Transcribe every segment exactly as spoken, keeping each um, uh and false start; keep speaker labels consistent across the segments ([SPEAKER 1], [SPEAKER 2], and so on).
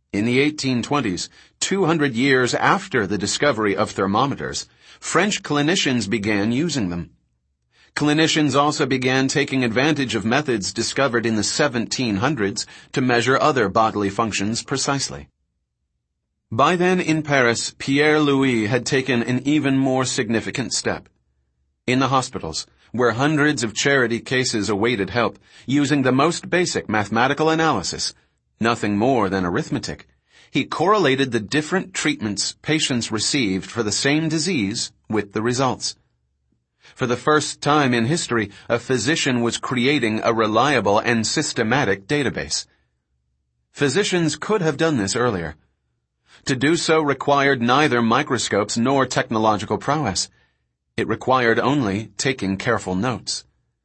[SPEAKER 1] In the eighteen twenties, two hundred years after the discovery of thermometers, French clinicians began using them. Clinicians also began taking advantage of methods discovered in the seventeen hundreds to measure other bodily functions precisely. By then in Paris, Pierre Louis had taken an even more significant step. In the hospitals, where hundreds of charity cases awaited help, using the most basic mathematical analysis, nothing more than arithmetic, he correlated the different treatments patients received for the same disease with the results. For the first time in history, a physician was creating a reliable and systematic database. Physicians could have done this earlier. To do so required neither microscopes nor technological prowess. It required only taking careful notes.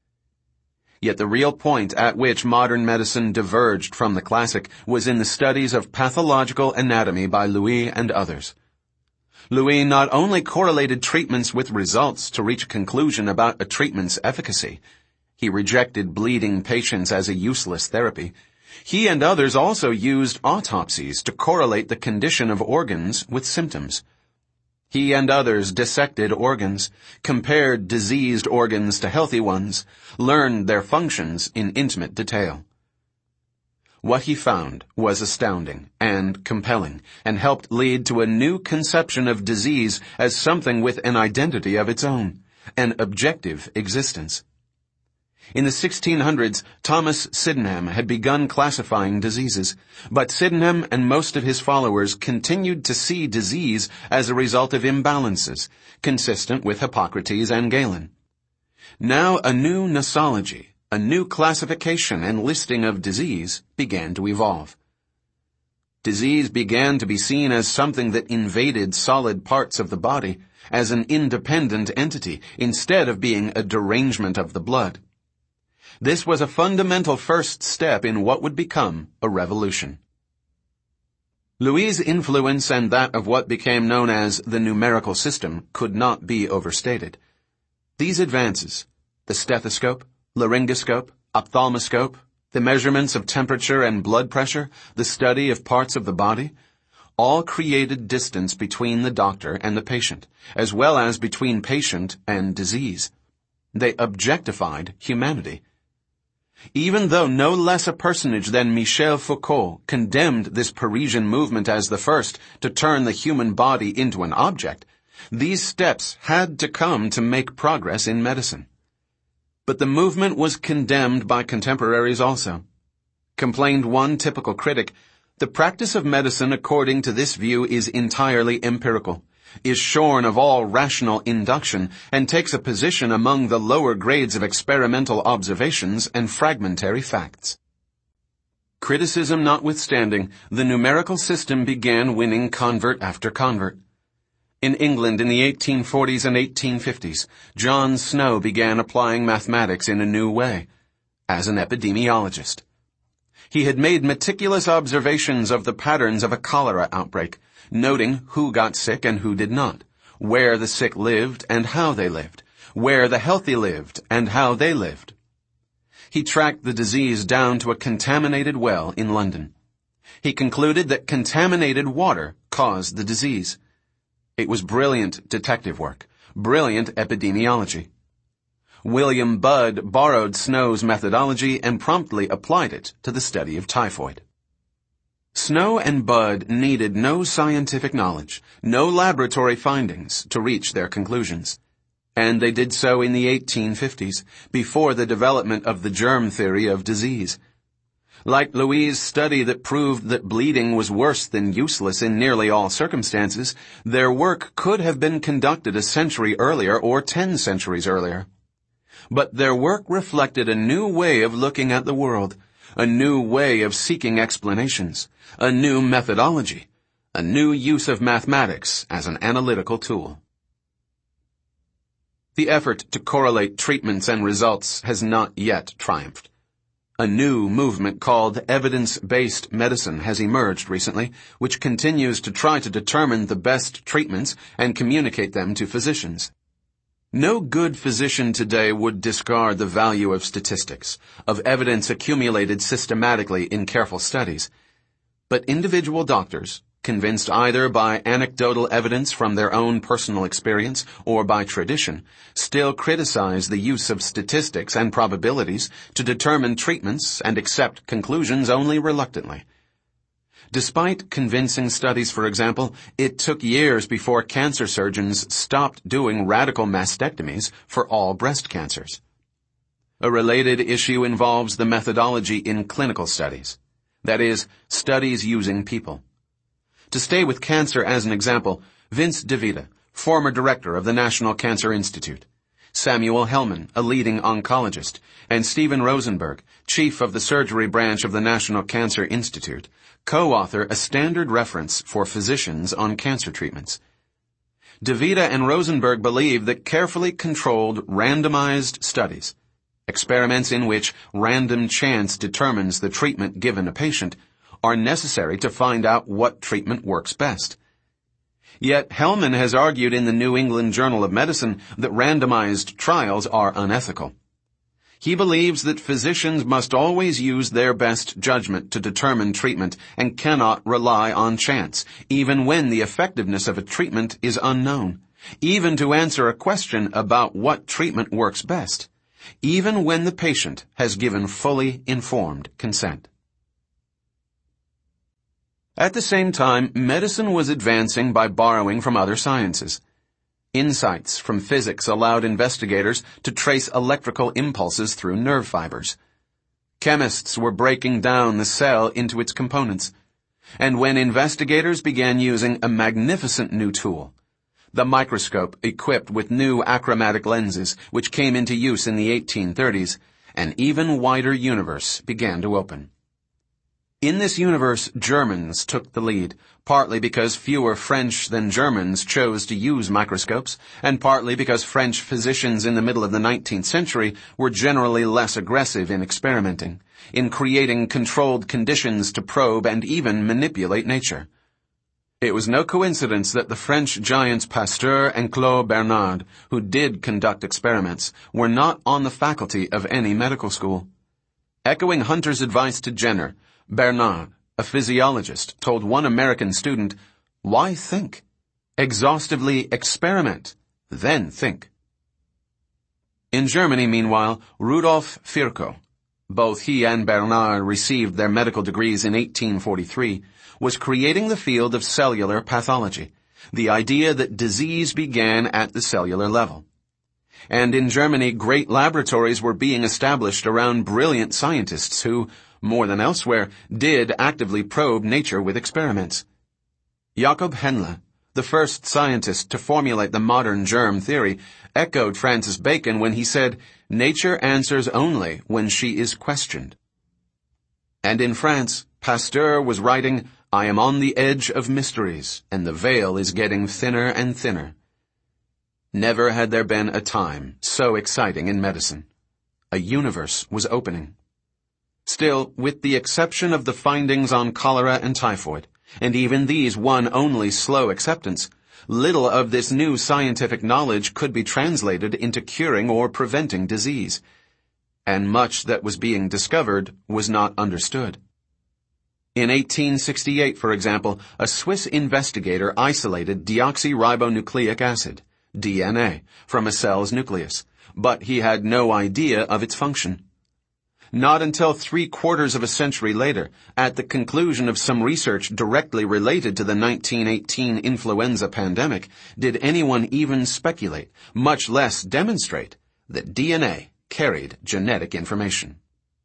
[SPEAKER 1] Yet the real point at which modern medicine diverged from the classic was in the studies of pathological anatomy by Louis and others. Louis not only correlated treatments with results to reach a conclusion about a treatment's efficacy, he rejected bleeding patients as a useless therapy. He and others also used autopsies to correlate the condition of organs with symptoms. He and others dissected organs, compared diseased organs to healthy ones, learned their functions in intimate detail. What he found was astounding and compelling, and helped lead to a new conception of disease as something with an identity of its own, an objective existence. In the sixteen hundreds, Thomas Sydenham had begun classifying diseases, but Sydenham and most of his followers continued to see disease as a result of imbalances, consistent with Hippocrates and Galen. Now a new nosology, a new classification and listing of disease began to evolve. Disease began to be seen as something that invaded solid parts of the body, as an independent entity, instead of being a derangement of the blood. This was a fundamental first step in what would become a revolution. Louis' influence and that of what became known as the numerical system could not be overstated. These advances, the stethoscope, laryngoscope, ophthalmoscope, the measurements of temperature and blood pressure, the study of parts of the body, all created distance between the doctor and the patient, as well as between patient and disease. They objectified humanity. Even though no less a personage than Michel Foucault condemned this Parisian movement as the first to turn the human body into an object, these steps had to come to make progress in medicine. But the movement was condemned by contemporaries also. Complained one typical critic, the practice of medicine according to this view is entirely empirical, is shorn of all rational induction, and takes a position among the lower grades of experimental observations and fragmentary facts. Criticism notwithstanding, the numerical system began winning convert after convert. In England in the eighteen forties and eighteen fifties, John Snow began applying mathematics in a new way, as an epidemiologist. He had made meticulous observations of the patterns of a cholera outbreak, noting who got sick and who did not, where the sick lived and how they lived, where the healthy lived and how they lived. He tracked the disease down to a contaminated well in London. He concluded that contaminated water caused the disease. It was brilliant detective work, brilliant epidemiology. William Budd borrowed Snow's methodology and promptly applied it to the study of typhoid. Snow and Budd needed no scientific knowledge, no laboratory findings to reach their conclusions. And they did so in the eighteen fifties, before the development of the germ theory of disease. Like Louis' study that proved that bleeding was worse than useless in nearly all circumstances, their work could have been conducted a century earlier or ten centuries earlier. But their work reflected a new way of looking at the world, a new way of seeking explanations, a new methodology, a new use of mathematics as an analytical tool. The effort to correlate treatments and results has not yet triumphed. A new movement called evidence-based medicine has emerged recently, which continues to try to determine the best treatments and communicate them to physicians. No good physician today would discard the value of statistics, of evidence accumulated systematically in careful studies. But individual doctors, convinced either by anecdotal evidence from their own personal experience or by tradition, still criticize the use of statistics and probabilities to determine treatments and accept conclusions only reluctantly. Despite convincing studies, for example, it took years before cancer surgeons stopped doing radical mastectomies for all breast cancers. A related issue involves the methodology in clinical studies. That is, studies using people. To stay with cancer as an example, Vince DeVita, former director of the National Cancer Institute, Samuel Hellman, a leading oncologist, and Steven Rosenberg, chief of the surgery branch of the National Cancer Institute, co-author a standard reference for physicians on cancer treatments. DeVita and Rosenberg believe that carefully controlled, randomized studies, experiments in which random chance determines the treatment given a patient, are necessary to find out what treatment works best. Yet Hellman has argued in the New England Journal of Medicine that randomized trials are unethical. He believes that physicians must always use their best judgment to determine treatment and cannot rely on chance, even when the effectiveness of a treatment is unknown, even to answer a question about what treatment works best, even when the patient has given fully informed consent. At the same time, medicine was advancing by borrowing from other sciences. Insights from physics allowed investigators to trace electrical impulses through nerve fibers. Chemists were breaking down the cell into its components. And when investigators began using a magnificent new tool, the microscope equipped with new achromatic lenses, which came into use in the eighteen thirties, an even wider universe began to open. In this universe, Germans took the lead, partly because fewer French than Germans chose to use microscopes, and partly because French physicians in the middle of the nineteenth century were generally less aggressive in experimenting, in creating controlled conditions to probe and even manipulate nature. It was no coincidence that the French giants Pasteur and Claude Bernard, who did conduct experiments, were not on the faculty of any medical school. Echoing Hunter's advice to Jenner, Bernard, a physiologist, told one American student, "Why think? Exhaustively experiment, then think." In Germany, meanwhile, Rudolf Virchow, both he and Bernard received their medical degrees in eighteen forty-three, was creating the field of cellular pathology, the idea that disease began at the cellular level. And in Germany, great laboratories were being established around brilliant scientists who, more than elsewhere, did actively probe nature with experiments. Jakob Henle, the first scientist to formulate the modern germ theory, echoed Francis Bacon when he said, "Nature answers only when she is questioned." And in France, Pasteur was writing, "I am on the edge of mysteries, and the veil is getting thinner and thinner." Never had there been a time so exciting in medicine. A universe was opening. Still, with the exception of the findings on cholera and typhoid, and even these won only slow acceptance, little of this new scientific knowledge could be translated into curing or preventing disease. And much that was being discovered was not understood. In eighteen sixty-eight, for example, a Swiss investigator isolated deoxyribonucleic acid, D N A, from a cell's nucleus, but he had no idea of its function. Not until three quarters of a century later, at the conclusion of some research directly related to the nineteen eighteen influenza pandemic, did anyone even speculate, much less demonstrate, that D N A carried genetic information.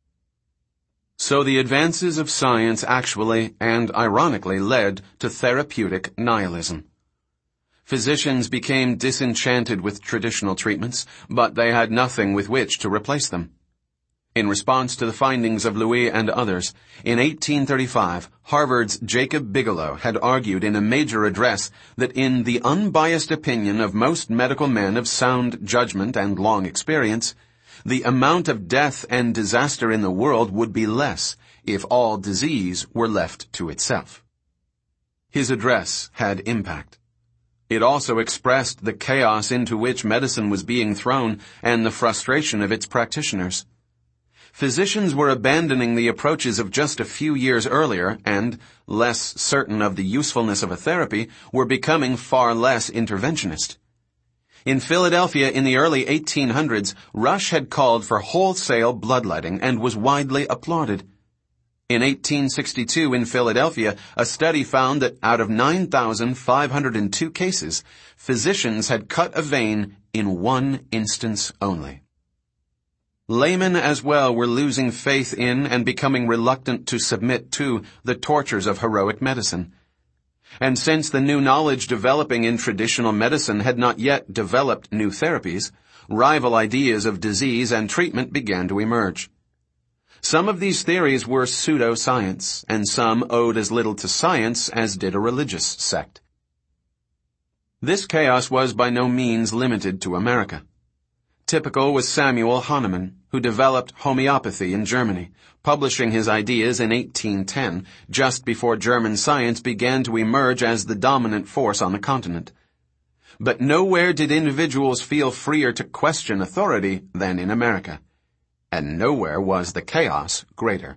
[SPEAKER 1] So the advances of science actually and ironically led to therapeutic nihilism. Physicians became disenchanted with traditional treatments, but they had nothing with which to replace them. In response to the findings of Louis and others, in eighteen thirty-five, Harvard's Jacob Bigelow had argued in a major address that in the unbiased opinion of most medical men of sound judgment and long experience, the amount of death and disaster in the world would be less if all disease were left to itself. His address had impact. It also expressed the chaos into which medicine was being thrown and the frustration of its practitioners. physicians were abandoning the approaches of just a few years earlier and, less certain of the usefulness of a therapy, were becoming far less interventionist. In Philadelphia in the early eighteen hundreds, Rush had called for wholesale bloodletting and was widely applauded. In eighteen sixty-two in Philadelphia, a study found that out of nine thousand five hundred two cases, physicians had cut a vein in one instance only. Laymen as well were losing faith in and becoming reluctant to submit to the tortures of heroic medicine. And since the new knowledge developing in traditional medicine had not yet developed new therapies, rival ideas of disease and treatment began to emerge. Some of these theories were pseudoscience, and some owed as little to science as did a religious sect. This chaos was by no means limited to America. Typical was Samuel Hahnemann, who developed homeopathy in Germany, publishing his ideas in eighteen ten, just before German science began to emerge as the dominant force on the continent. But nowhere did individuals feel freer to question authority than in America. And nowhere was the chaos greater.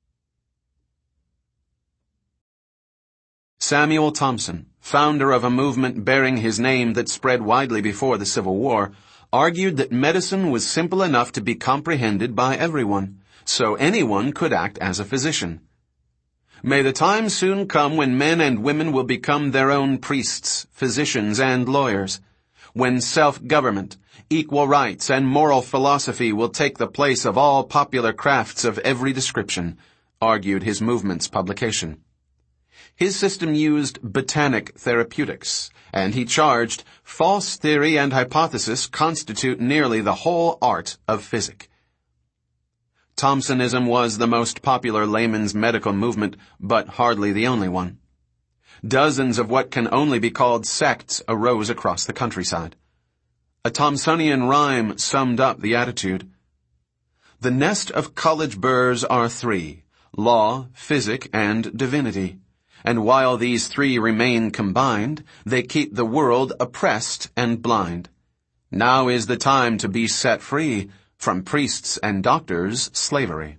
[SPEAKER 1] Samuel Thomson, founder of a movement bearing his name that spread widely before the Civil War, argued that medicine was simple enough to be comprehended by everyone, so anyone could act as a physician. May the time soon come when men and women will become their own priests, physicians, and lawyers, when self-government, equal rights, and moral philosophy will take the place of all popular crafts of every description, argued his movement's publication. His system used botanic therapeutics, and he charged false theory and hypothesis constitute nearly the whole art of physic. Thomsonism was the most popular layman's medical movement, but hardly the only one. Dozens of what can only be called sects arose across the countryside. A Thomsonian rhyme summed up the attitude. The nest of college burrs are three, law, physic, and divinity. And while these three remain combined, they keep the world oppressed and blind. Now is the time to be set free from priests and doctors' slavery.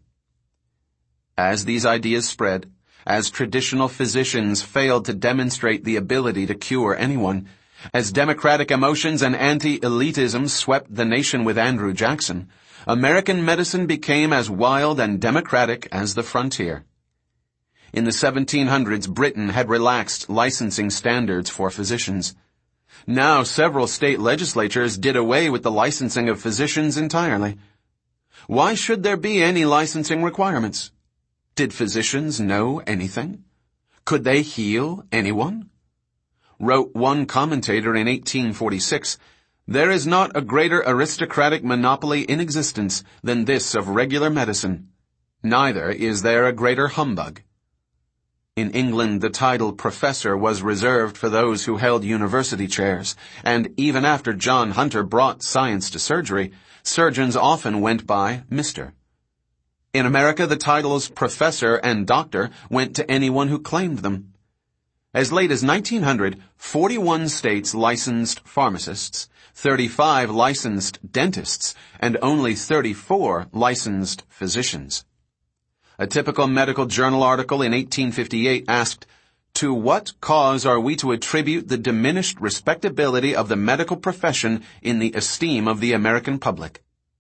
[SPEAKER 1] As these ideas spread, as traditional physicians failed to demonstrate the ability to cure anyone, as democratic emotions and anti-elitism swept the nation with Andrew Jackson, American medicine became as wild and democratic as the frontier. In the seventeen hundreds, Britain had relaxed licensing standards for physicians. Now several state legislatures did away with the licensing of physicians entirely. Why should there be any licensing requirements? Did physicians know anything? Could they heal anyone? Wrote one commentator in eighteen forty-six, "There is not a greater aristocratic monopoly in existence than this of regular medicine. Neither is there a greater humbug." In England, the title professor was reserved for those who held university chairs, and even after John Hunter brought science to surgery, surgeons often went by Mister In America, the titles professor and doctor went to anyone who claimed them. As late as nineteen hundred, forty-one states licensed pharmacists, thirty-five licensed dentists, and only thirty-four licensed physicians. A typical medical journal article in eighteen fifty-eight asked, "To what cause are we to attribute the diminished respectability of the medical profession in the esteem of the American public?"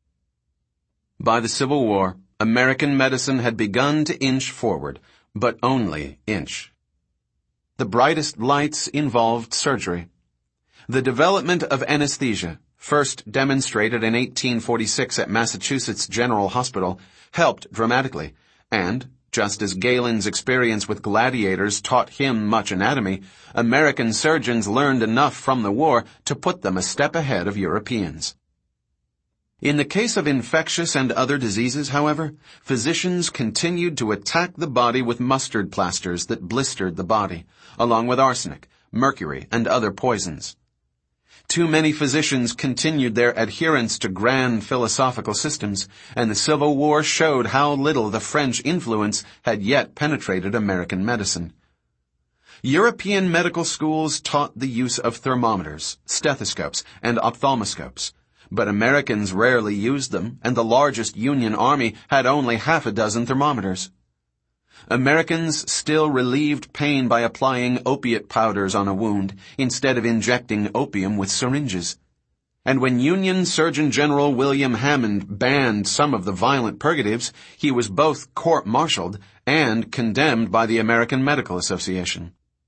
[SPEAKER 1] By the Civil War, American medicine had begun to inch forward, but only inch. The brightest lights involved surgery. The development of anesthesia, first demonstrated in eighteen forty-six at Massachusetts General Hospital, helped dramatically. And, just as Galen's experience with gladiators taught him much anatomy, American surgeons learned enough from the war to put them a step ahead of Europeans. In the case of infectious and other diseases, however, physicians continued to attack the body with mustard plasters that blistered the body, along with arsenic, mercury, and other poisons. Too many physicians continued their adherence to grand philosophical systems, and the Civil War showed how little the French influence had yet penetrated American medicine. European medical schools taught the use of thermometers, stethoscopes, and ophthalmoscopes, But Americans rarely used them, and the largest Union army had only half a dozen thermometers. Americans still relieved pain by applying opiate powders on a wound, instead of injecting opium with syringes. And when Union Surgeon General William Hammond banned some of the violent purgatives, he was both court-martialed and condemned by the American Medical Association.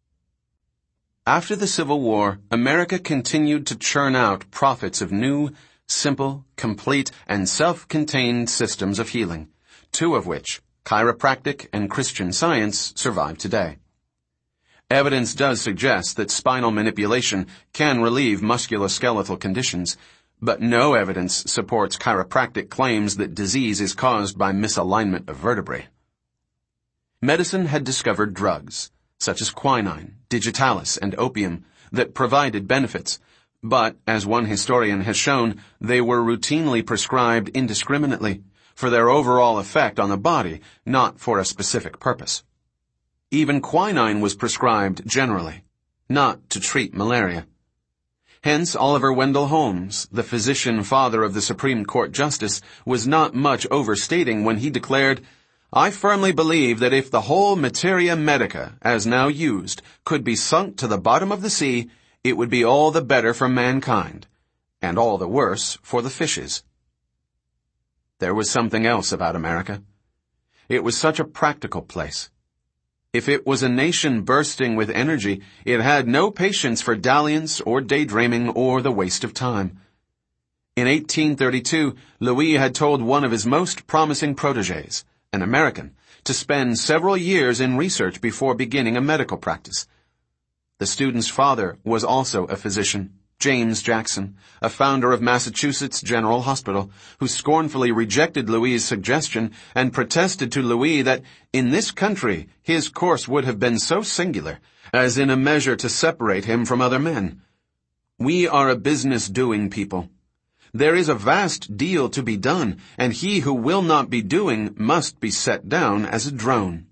[SPEAKER 1] After the Civil War, America continued to churn out profits of new, simple, complete, and self-contained systems of healing, two of which, chiropractic and Christian Science, survive today. Evidence does suggest that spinal manipulation can relieve musculoskeletal conditions, but no evidence supports chiropractic claims that disease is caused by misalignment of vertebrae. Medicine had discovered drugs, such as quinine, digitalis, and opium, that provided benefits, but, as one historian has shown, they were routinely prescribed indiscriminately, for their overall effect on the body, not for a specific purpose. Even quinine was prescribed generally, not to treat malaria. Hence, Oliver Wendell Holmes, the physician father of the Supreme Court Justice, was not much overstating when he declared, "I firmly believe that if the whole materia medica, as now used, could be sunk to the bottom of the sea, it would be all the better for mankind, and all the worse for the fishes." There was something else about America. It was such a practical place. If it was a nation bursting with energy, it had no patience for dalliance or daydreaming or the waste of time. In eighteen thirty-two, Louis had told one of his most promising protégés, an American, to spend several years in research before beginning a medical practice. The student's father was also a physician, James Jackson, a founder of Massachusetts General Hospital, who scornfully rejected Louis's suggestion and protested to Louis that in this country his course would have been so singular as in a measure to separate him from other men. "We are a business-doing people. There is a vast deal to be done, and he who will not be doing must be set down as a drone."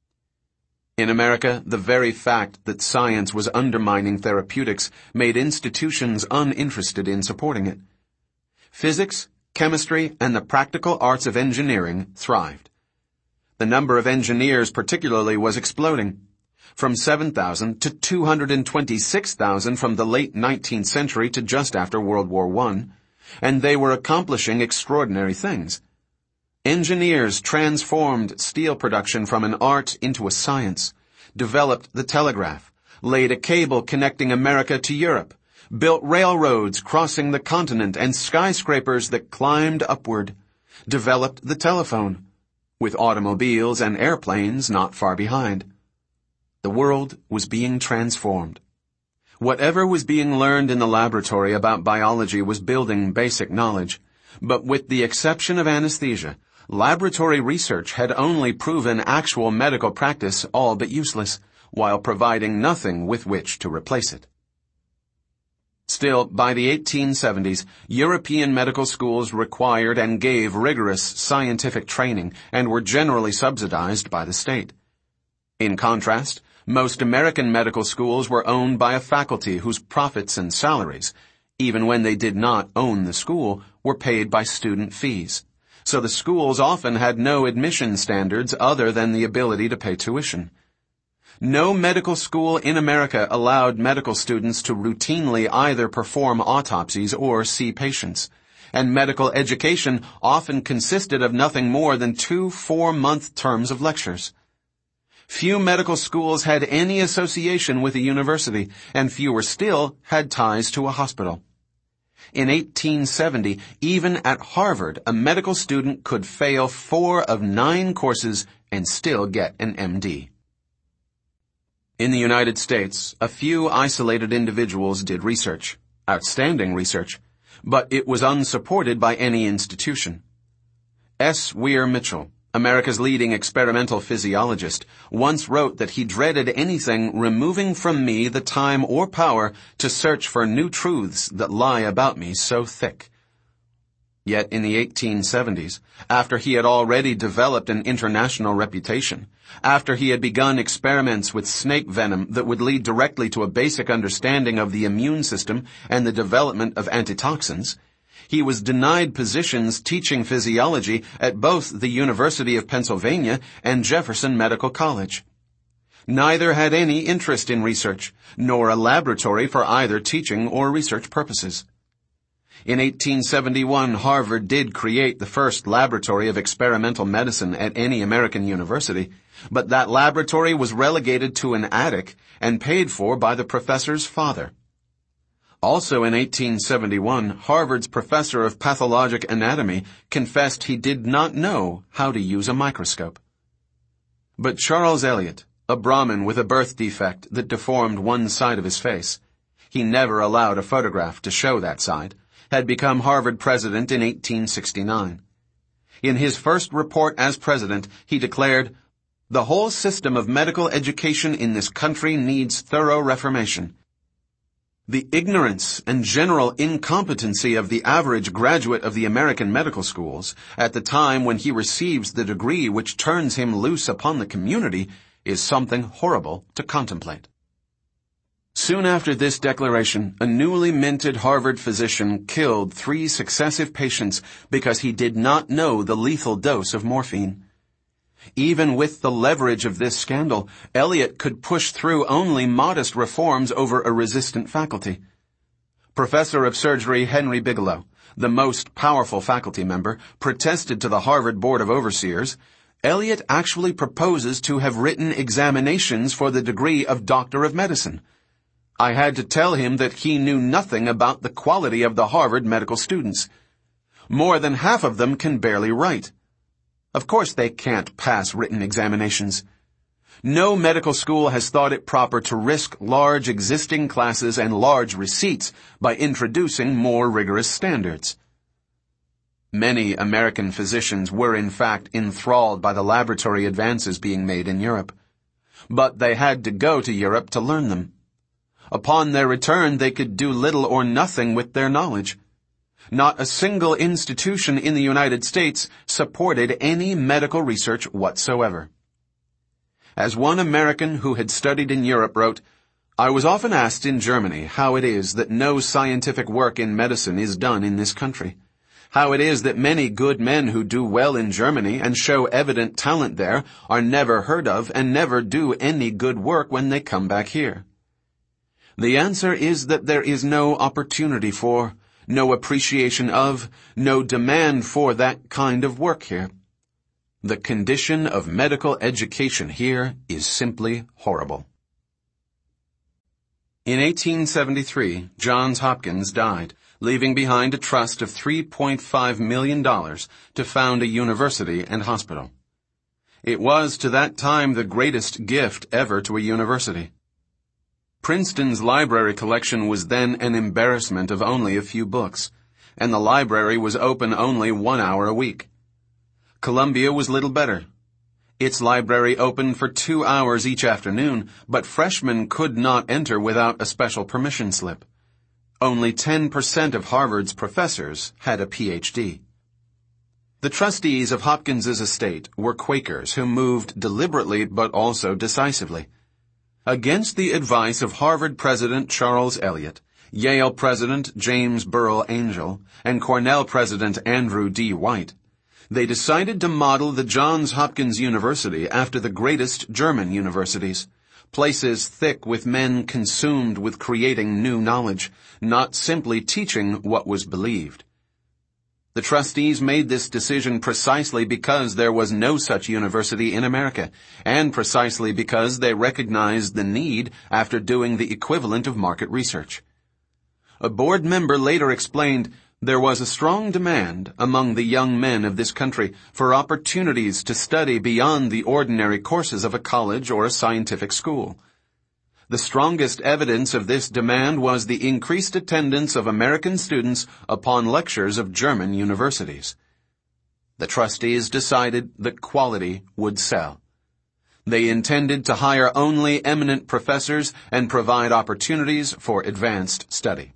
[SPEAKER 1] In America, the very fact that science was undermining therapeutics made institutions uninterested in supporting it. Physics, chemistry, and the practical arts of engineering thrived. The number of engineers particularly was exploding, from seven thousand to two hundred twenty-six thousand from the late nineteenth century to just after World War One, and they were accomplishing extraordinary things. Engineers transformed steel production from an art into a science, developed the telegraph, laid a cable connecting America to Europe, built railroads crossing the continent and skyscrapers that climbed upward, developed the telephone, with automobiles and airplanes not far behind. The world was being transformed. Whatever was being learned in the laboratory about biology was building basic knowledge, but with the exception of anesthesia, laboratory research had only proven actual medical practice all but useless, while providing nothing with which to replace it. Still, by the eighteen seventies, European medical schools required and gave rigorous scientific training and were generally subsidized by the state. In contrast, most American medical schools were owned by a faculty whose profits and salaries, even when they did not own the school, were paid by student fees. So the schools often had no admission standards other than the ability to pay tuition. No medical school in America allowed medical students to routinely either perform autopsies or see patients, and medical education often consisted of nothing more than two four-month terms of lectures. Few medical schools had any association with a university, and fewer still had ties to a hospital. In eighteen seventy, even at Harvard, a medical student could fail four of nine courses and still get an M D. In the United States, a few isolated individuals did research, outstanding research, but it was unsupported by any institution. S. Weir Mitchell, America's leading experimental physiologist, once wrote that he dreaded anything removing from me the time or power to search for new truths that lie about me so thick. Yet in the eighteen seventies, after he had already developed an international reputation, after he had begun experiments with snake venom that would lead directly to a basic understanding of the immune system and the development of antitoxins, He was denied positions teaching physiology at both the University of Pennsylvania and Jefferson Medical College. Neither had any interest in research, nor a laboratory for either teaching or research purposes. In eighteen seventy-one, Harvard did create the first laboratory of experimental medicine at any American university, but that laboratory was relegated to an attic and paid for by the professor's father. Also in eighteen seventy-one, Harvard's professor of pathologic anatomy confessed he did not know how to use a microscope. But Charles Eliot, a Brahmin with a birth defect that deformed one side of his face, he never allowed a photograph to show that side, had become Harvard president in eighteen sixty-nine. In his first report as president, he declared, "The whole system of medical education in this country needs thorough reformation. The ignorance and general incompetency of the average graduate of the American medical schools at the time when he receives the degree which turns him loose upon the community is something horrible to contemplate." Soon after this declaration, a newly minted Harvard physician killed three successive patients because he did not know the lethal dose of morphine. Even with the leverage of this scandal, Eliot could push through only modest reforms over a resistant faculty. Professor of Surgery Henry Bigelow, the most powerful faculty member, protested to the Harvard Board of Overseers. Eliot actually proposes to have written examinations for the degree of Doctor of Medicine. I had to tell him that he knew nothing about the quality of the Harvard medical students. More than half of them can barely write. Of course they can't pass written examinations. No medical school has thought it proper to risk large existing classes and large receipts by introducing more rigorous standards. Many American physicians were in fact enthralled by the laboratory advances being made in Europe. But they had to go to Europe to learn them. Upon their return, they could do little or nothing with their knowledge. Not a single institution in the United States supported any medical research whatsoever. As one American who had studied in Europe wrote, "I was often asked in Germany how it is that no scientific work in medicine is done in this country. How it is that many good men who do well in Germany and show evident talent there are never heard of and never do any good work when they come back here. The answer is that there is no opportunity for, no appreciation of, no demand for that kind of work here. The condition of medical education here is simply horrible." In eighteen seventy-three, Johns Hopkins died, leaving behind a trust of three point five million dollars to found a university and hospital. It was to that time the greatest gift ever to a university. Princeton's library collection was then an embarrassment of only a few books, and the library was open only one hour a week. Columbia was little better. Its library opened for two hours each afternoon, but freshmen could not enter without a special permission slip. Only ten percent of Harvard's professors had a P H D. The trustees of Hopkins's estate were Quakers who moved deliberately but also decisively. Against the advice of Harvard President Charles Eliot, Yale President James Burrell Angell, and Cornell President Andrew D. White, they decided to model the Johns Hopkins University after the greatest German universities, places thick with men consumed with creating new knowledge, not simply teaching what was believed. The trustees made this decision precisely because there was no such university in America, and precisely because they recognized the need after doing the equivalent of market research. A board member later explained, "There was a strong demand among the young men of this country for opportunities to study beyond the ordinary courses of a college or a scientific school. The strongest evidence of this demand was the increased attendance of American students upon lectures of German universities." The trustees decided that quality would sell. They intended to hire only eminent professors and provide opportunities for advanced study.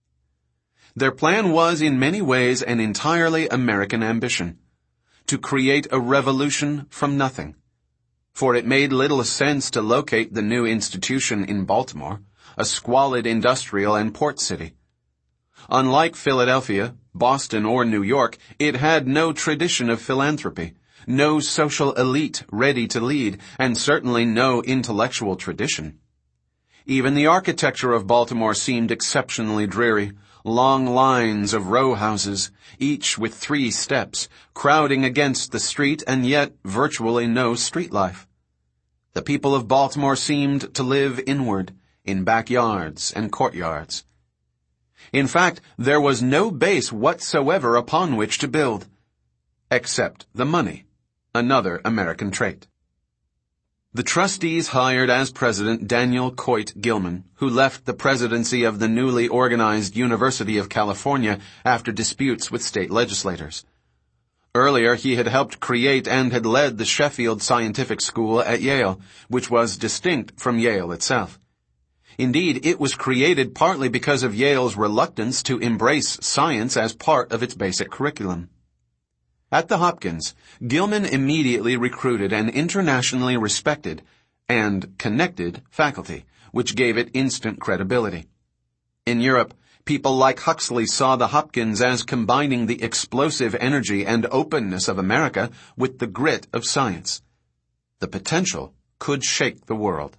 [SPEAKER 1] Their plan was in many ways an entirely American ambition, to create a revolution from nothing. For it made little sense to locate the new institution in Baltimore, a squalid industrial and port city. Unlike Philadelphia, Boston, or New York, it had no tradition of philanthropy, no social elite ready to lead, and certainly no intellectual tradition. Even the architecture of Baltimore seemed exceptionally dreary. Long lines of row houses, each with three steps, crowding against the street, and yet virtually no street life. The people of Baltimore seemed to live inward, in backyards and courtyards. In fact, there was no base whatsoever upon which to build, except the money, another American trait. The trustees hired as president Daniel Coit Gilman, who left the presidency of the newly organized University of California after disputes with state legislators. Earlier, he had helped create and had led the Sheffield Scientific School at Yale, which was distinct from Yale itself. Indeed, it was created partly because of Yale's reluctance to embrace science as part of its basic curriculum. At the Hopkins, Gilman immediately recruited an internationally respected and connected faculty, which gave it instant credibility. In Europe, people like Huxley saw the Hopkins as combining the explosive energy and openness of America with the grit of science. The potential could shake the world.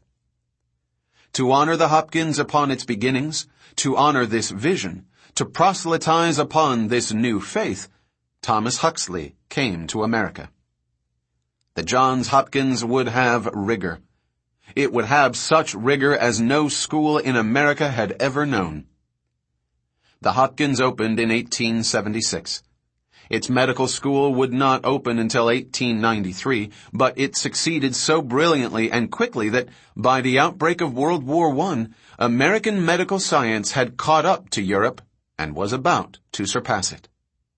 [SPEAKER 1] To honor the Hopkins upon its beginnings, to honor this vision, to proselytize upon this new faith, Thomas Huxley came to America. The Johns Hopkins would have rigor. It would have such rigor as no school in America had ever known. The Hopkins opened in eighteen seventy-six. Its medical school would not open until eighteen ninety-three, but it succeeded so brilliantly and quickly that by the outbreak of World War One, American medical science had caught up to Europe and was about to surpass it.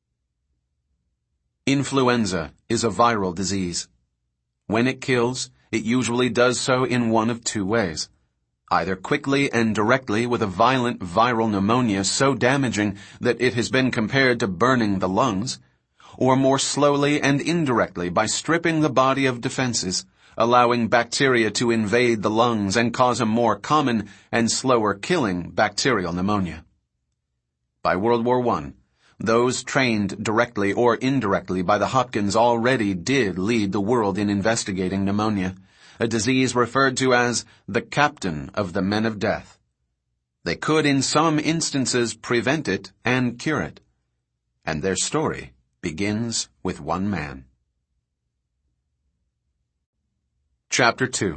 [SPEAKER 1] Influenza is a viral disease. When it kills, it usually does so in one of two ways. Either quickly and directly with a violent viral pneumonia so damaging that it has been compared to burning the lungs, or more slowly and indirectly by stripping the body of defenses, allowing bacteria to invade the lungs and cause a more common and slower killing bacterial pneumonia. By World War One, those trained directly or indirectly by the Hopkins already did lead the world in investigating pneumonia, a disease referred to as the captain of the men of death. They could in some instances prevent it and cure it. And their story begins with one man. Chapter two.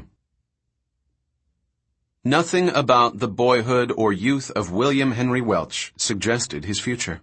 [SPEAKER 1] Nothing about the boyhood or youth of William Henry Welch suggested his future.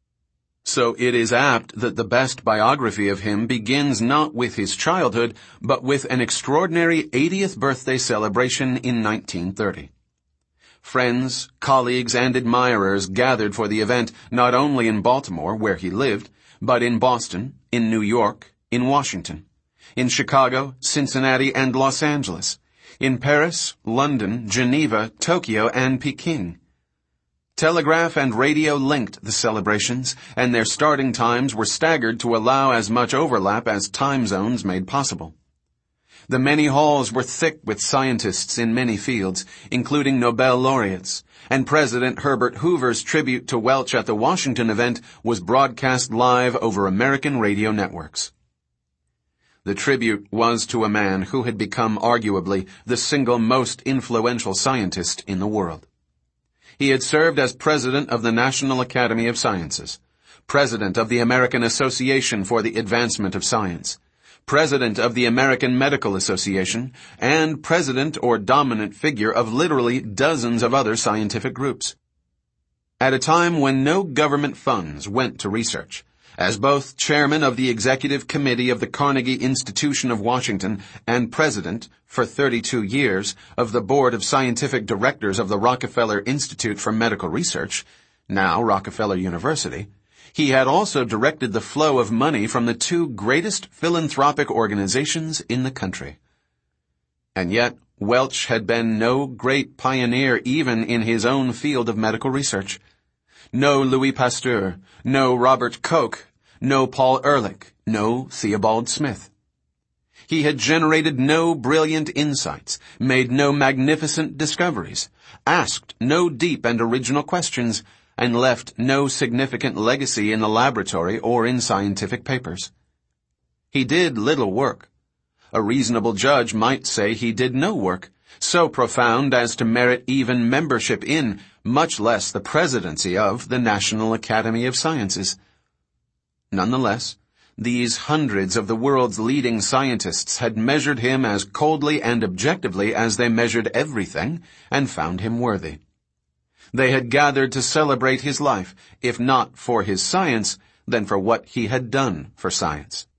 [SPEAKER 1] So it is apt that the best biography of him begins not with his childhood, but with an extraordinary eightieth birthday celebration in nineteen thirty. Friends, colleagues, and admirers gathered for the event not only in Baltimore, where he lived, but in Boston, in New York, in Washington, in Chicago, Cincinnati, and Los Angeles, in Paris, London, Geneva, Tokyo, and Peking. Telegraph and radio linked the celebrations, and their starting times were staggered to allow as much overlap as time zones made possible. The many halls were thick with scientists in many fields, including Nobel laureates, and President Herbert Hoover's tribute to Welch at the Washington event was broadcast live over American radio networks. The tribute was to a man who had become arguably the single most influential scientist in the world. He had served as president of the National Academy of Sciences, president of the American Association for the Advancement of Science, president of the American Medical Association, and president or dominant figure of literally dozens of other scientific groups. At a time when no government funds went to research, as both chairman of the Executive Committee of the Carnegie Institution of Washington and president, for thirty-two years, of the Board of Scientific Directors of the Rockefeller Institute for Medical Research, now Rockefeller University, he had also directed the flow of money from the two greatest philanthropic organizations in the country. And yet, Welch had been no great pioneer even in his own field of medical research. No Louis Pasteur, no Robert Koch, no Paul Ehrlich, no Theobald Smith. He had generated no brilliant insights, made no magnificent discoveries, asked no deep and original questions, and left no significant legacy in the laboratory or in scientific papers. He did little work. A reasonable judge might say he did no work, so profound as to merit even membership in, much less the presidency of, the National Academy of Sciences. Nonetheless, these hundreds of the world's leading scientists had measured him as coldly and objectively as they measured everything, and found him worthy. They had gathered to celebrate his life, if not for his science, then for what he had done for science.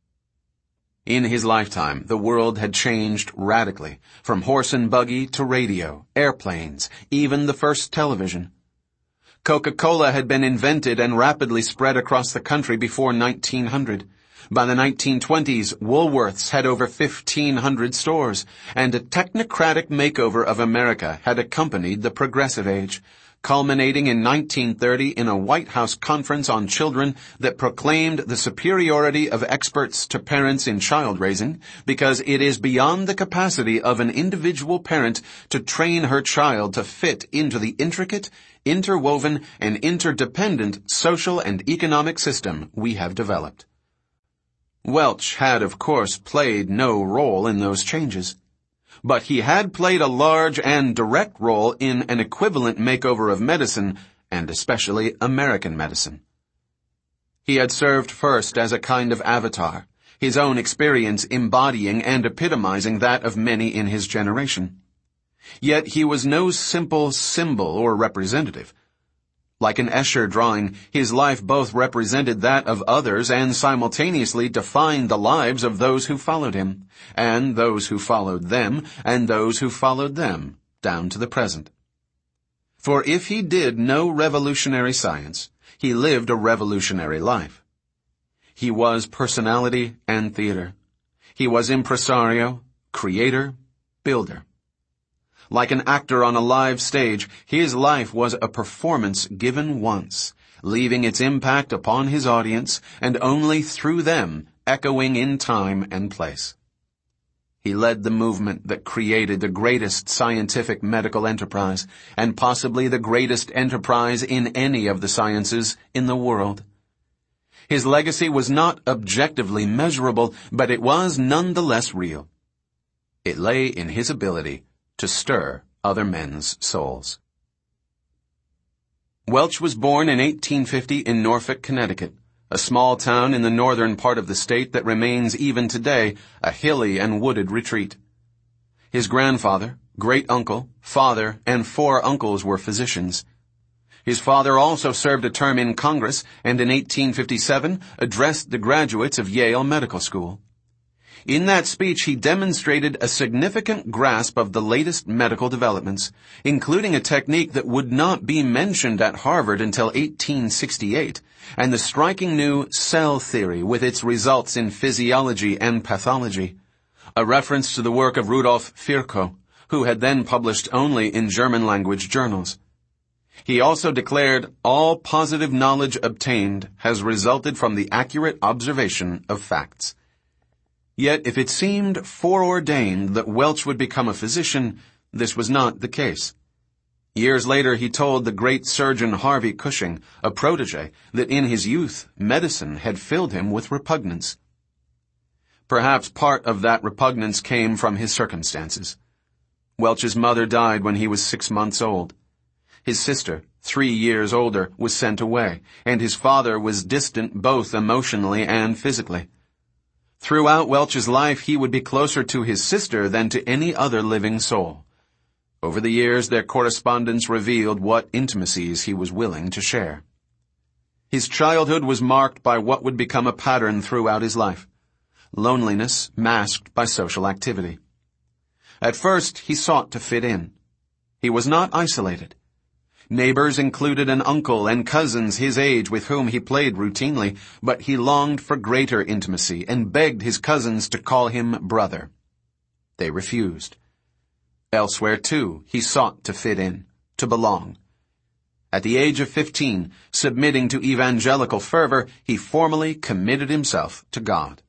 [SPEAKER 1] In his lifetime, the world had changed radically, from horse and buggy to radio, airplanes, even the first television. Coca-Cola had been invented and rapidly spread across the country before nineteen hundred. By the nineteen twenties, Woolworths had over fifteen hundred stores, and a technocratic makeover of America had accompanied the progressive age, culminating in nineteen thirty in a White House conference on children that proclaimed the superiority of experts to parents in child raising because it is beyond the capacity of an individual parent to train her child to fit into the intricate, interwoven, and interdependent social and economic system we have developed. Welch had, of course, played no role in those changes. But he had played a large and direct role in an equivalent makeover of medicine, and especially American medicine. He had served first as a kind of avatar, his own experience embodying and epitomizing that of many in his generation. Yet he was no simple symbol or representative. Like an Escher drawing, his life both represented that of others and simultaneously defined the lives of those who followed him, and those who followed them, and those who followed them, down to the present. For if he did no revolutionary science, he lived a revolutionary life. He was personality and theater. He was impresario, creator, builder. Like an actor on a live stage, his life was a performance given once, leaving its impact upon his audience, and only through them echoing in time and place. He led the movement that created the greatest scientific medical enterprise, and possibly the greatest enterprise in any of the sciences in the world. His legacy was not objectively measurable, but it was nonetheless real. It lay in his ability to stir other men's souls. Welch was born in eighteen fifty in Norfolk, Connecticut, a small town in the northern part of the state that remains even today a hilly and wooded retreat. His grandfather, great-uncle, father, and four uncles were physicians. His father also served a term in Congress and in eighteen fifty-seven addressed the graduates of Yale Medical School. In that speech, he demonstrated a significant grasp of the latest medical developments, including a technique that would not be mentioned at Harvard until eighteen sixty-eight, and the striking new cell theory with its results in physiology and pathology, a reference to the work of Rudolf Virchow, who had then published only in German-language journals. He also declared, all positive knowledge obtained has resulted from the accurate observation of facts. Yet if it seemed foreordained that Welch would become a physician, this was not the case. Years later he told the great surgeon Harvey Cushing, a protege, that in his youth medicine had filled him with repugnance. Perhaps part of that repugnance came from his circumstances. Welch's mother died when he was six months old. His sister, three years older, was sent away, and his father was distant both emotionally and physically. Throughout Welch's life, he would be closer to his sister than to any other living soul. Over the years, their correspondence revealed what intimacies he was willing to share. His childhood was marked by what would become a pattern throughout his life: loneliness masked by social activity. At first, he sought to fit in. He was not isolated. Neighbors included an uncle and cousins his age with whom he played routinely, but he longed for greater intimacy and begged his cousins to call him brother. They refused. Elsewhere, too, he sought to fit in, to belong. At the age of fifteen, submitting to evangelical fervor, he formally committed himself to God.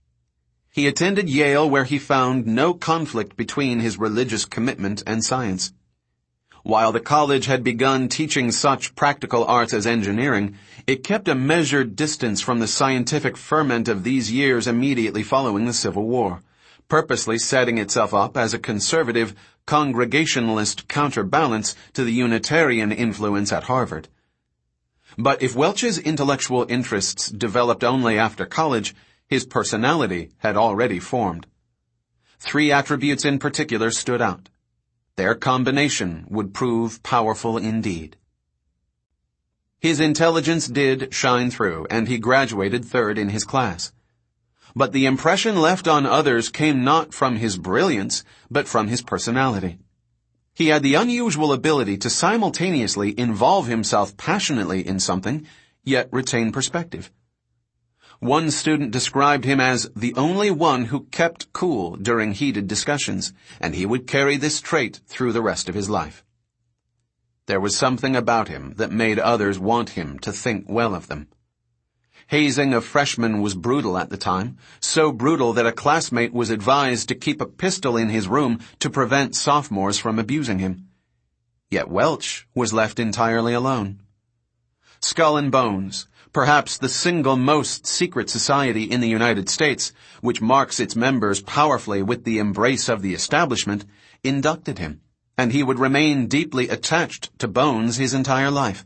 [SPEAKER 1] He attended Yale, where he found no conflict between his religious commitment and science. While the college had begun teaching such practical arts as engineering, it kept a measured distance from the scientific ferment of these years immediately following the Civil War, purposely setting itself up as a conservative, Congregationalist counterbalance to the Unitarian influence at Harvard. But if Welch's intellectual interests developed only after college, his personality had already formed. Three attributes in particular stood out. Their combination would prove powerful indeed. His intelligence did shine through, and he graduated third in his class. But the impression left on others came not from his brilliance, but from his personality. He had the unusual ability to simultaneously involve himself passionately in something, yet retain perspective. One student described him as the only one who kept cool during heated discussions, and he would carry this trait through the rest of his life. There was something about him that made others want him to think well of them. Hazing of freshmen was brutal at the time, so brutal that a classmate was advised to keep a pistol in his room to prevent sophomores from abusing him. Yet Welch was left entirely alone. Skull and Bones, perhaps the single most secret society in the United States, which marks its members powerfully with the embrace of the establishment, inducted him, and he would remain deeply attached to Bones his entire life.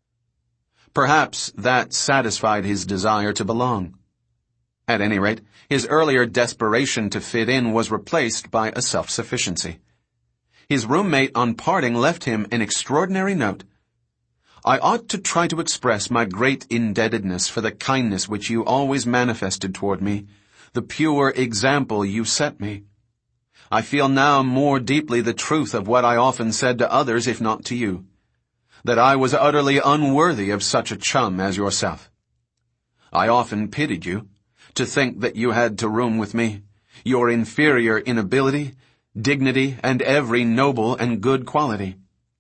[SPEAKER 1] Perhaps that satisfied his desire to belong. At any rate, his earlier desperation to fit in was replaced by a self-sufficiency. His roommate on parting left him an extraordinary note. "I ought to try to express my great indebtedness for the kindness which you always manifested toward me, the pure example you set me. I feel now more deeply the truth of what I often said to others, if not to you, that I was utterly unworthy of such a chum as yourself. I often pitied you, to think that you had to room with me, your inferior in ability, dignity, and every noble and good quality."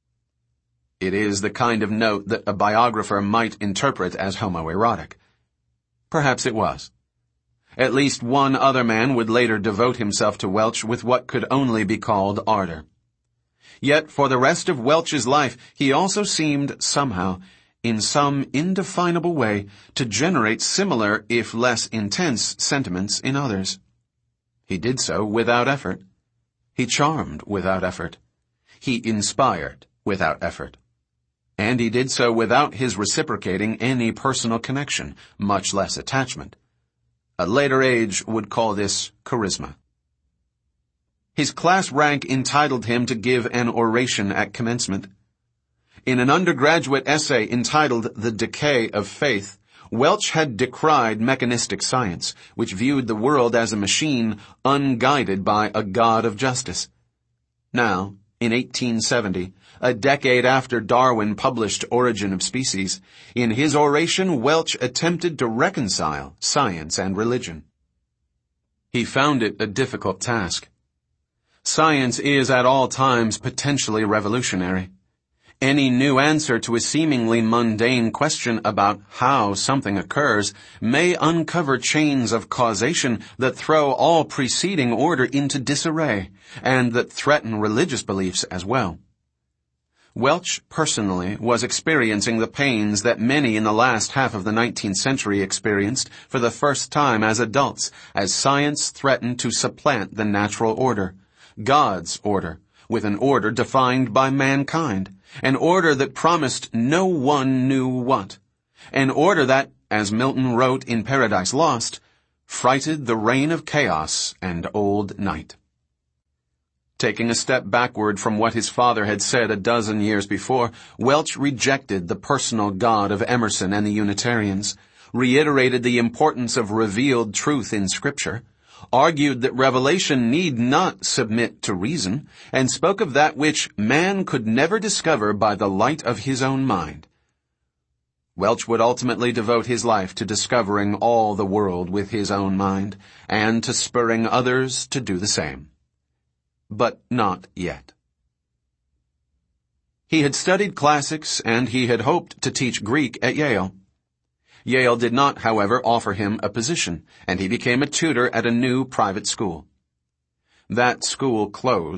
[SPEAKER 1] It is the kind of note that a biographer might interpret as homoerotic. Perhaps it was. At least one other man would later devote himself to Welch with what could only be called ardor. Yet for the rest of Welch's life he also seemed somehow, in some indefinable way, to generate similar, if less intense, sentiments in others. He did so without effort. He charmed without effort. He inspired without effort. And he did so without his reciprocating any personal connection, much less attachment. A later age would call this charisma. His class rank entitled him to give an oration at commencement. In an undergraduate essay entitled The Decay of Faith, Welch had decried mechanistic science, which viewed the world as a machine unguided by a God of justice. Now, in eighteen seventy, a decade after Darwin published Origin of Species, in his oration Welch attempted to reconcile science and religion. He found it a difficult task. Science is at all times potentially revolutionary. Any new answer to a seemingly mundane question about how something occurs may uncover chains of causation that throw all preceding order into disarray, and that threaten religious beliefs as well. Welch personally was experiencing the pains that many in the last half of the nineteenth century experienced for the first time as adults, as science threatened to supplant the natural order, God's order, with an order defined by mankind, an order that promised no one knew what, an order that, as Milton wrote in Paradise Lost, frighted the reign of chaos and old night. Taking a step backward from what his father had said a dozen years before, Welch rejected the personal God of Emerson and the Unitarians, reiterated the importance of revealed truth in Scripture, argued that revelation need not submit to reason, and spoke of that which man could never discover by the light of his own mind. Welch would ultimately devote his life to discovering all the world with his own mind, and to spurring others to do the same. But not yet. He had studied classics, and he had hoped to teach Greek at Yale. Yale did not, however, offer him a position, and he became a tutor at a new private school. That school closed,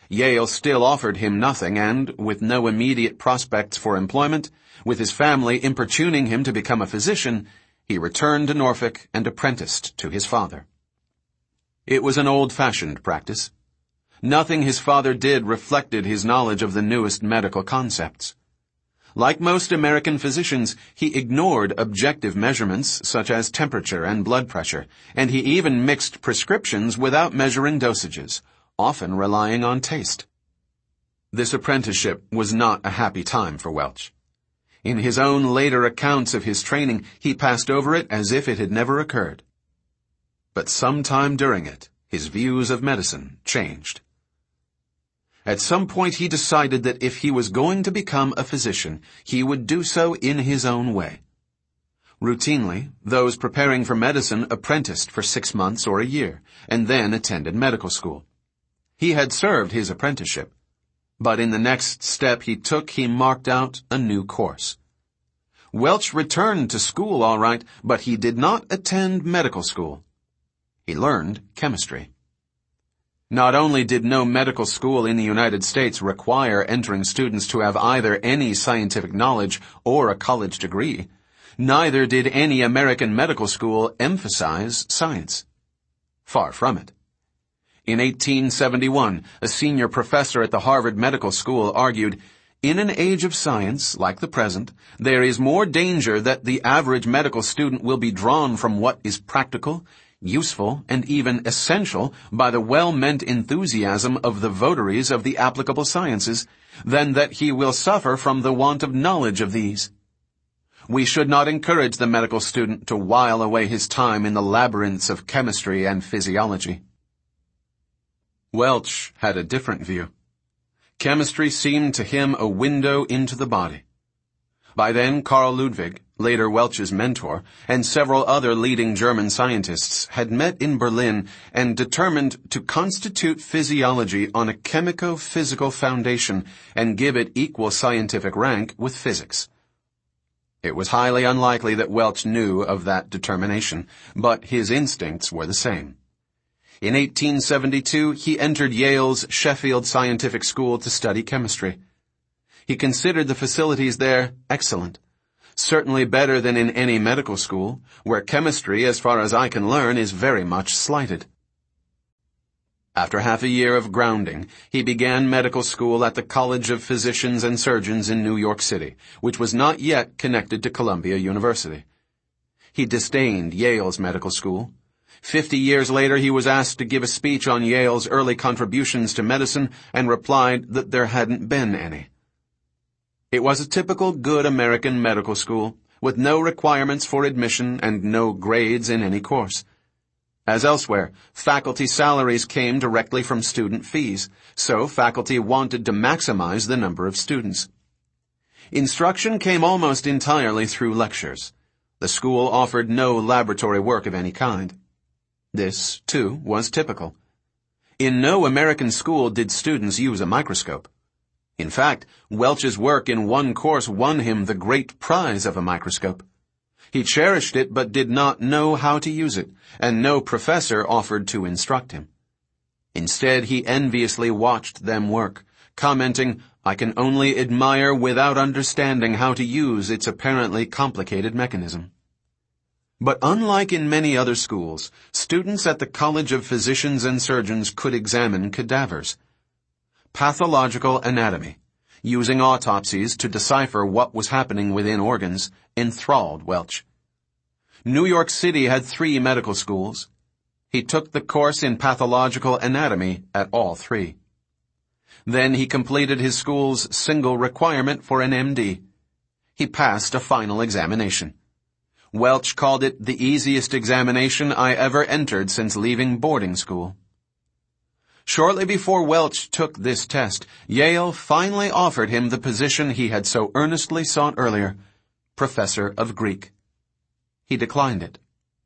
[SPEAKER 1] Yale still offered him nothing, and, with no immediate prospects for employment, with his family importuning him to become a physician, he returned to Norfolk and apprenticed to his father. It was an old-fashioned practice. Nothing his father did reflected his knowledge of the newest medical concepts. Like most American physicians, he ignored objective measurements such as temperature and blood pressure, and he even mixed prescriptions without measuring dosages, often relying on taste. This apprenticeship was not a happy time for Welch. In his own later accounts of his training, he passed over it as if it had never occurred. But sometime during it, his views of medicine changed. At some point he decided that if he was going to become a physician, he would do so in his own way. Routinely, those preparing for medicine apprenticed for six months or a year, and then attended medical school. He had served his apprenticeship, but in the next step he took, he marked out a new course. Welch returned to school all right, but he did not attend medical school. He learned chemistry. Not only did no medical school in the United States require entering students to have either any scientific knowledge or a college degree, neither did any American medical school emphasize science. Far from it. In eighteen seventy-one, a senior professor at the Harvard Medical School argued, "In an age of science, like the present, there is more danger that the average medical student will be drawn from what is practical, useful, and even essential by the well-meant enthusiasm of the votaries of the applicable sciences, than that he will suffer from the want of knowledge of these. We should not encourage the medical student to while away his time in the labyrinths of chemistry and physiology." Welch had a different view. Chemistry seemed to him a window into the body. By then, Carl Ludwig, later Welch's mentor, and several other leading German scientists had met in Berlin and determined to constitute physiology on a chemico-physical foundation and give it equal scientific rank with physics. It was highly unlikely that Welch knew of that determination, but his instincts were the same. In eighteen seventy-two, he entered Yale's Sheffield Scientific School to study chemistry. He considered the facilities there excellent, certainly better than in any medical school, where chemistry, as far as I can learn, is very much slighted. After half a year of grounding, he began medical school at the College of Physicians and Surgeons in New York City, which was not yet connected to Columbia University. He disdained Yale's medical school. Fifty years later, he was asked to give a speech on Yale's early contributions to medicine and replied that there hadn't been any. It was a typical good American medical school, with no requirements for admission and no grades in any course. As elsewhere, faculty salaries came directly from student fees, so faculty wanted to maximize the number of students. Instruction came almost entirely through lectures. The school offered no laboratory work of any kind. This, too, was typical. In no American school did students use a microscope. In fact, Welch's work in one course won him the great prize of a microscope. He cherished it but did not know how to use it, and no professor offered to instruct him. Instead, he enviously watched them work, commenting, "I can only admire without understanding how to use its apparently complicated mechanism." But unlike in many other schools, students at the College of Physicians and Surgeons could examine cadavers. Pathological anatomy, using autopsies to decipher what was happening within organs, enthralled Welch. New York City had three medical schools. He took the course in pathological anatomy at all three. Then he completed his school's single requirement for an M D. He passed a final examination. Welch called it the easiest examination I ever entered since leaving boarding school. Shortly before Welch took this test, Yale finally offered him the position he had so earnestly sought earlier, professor of Greek. He declined it.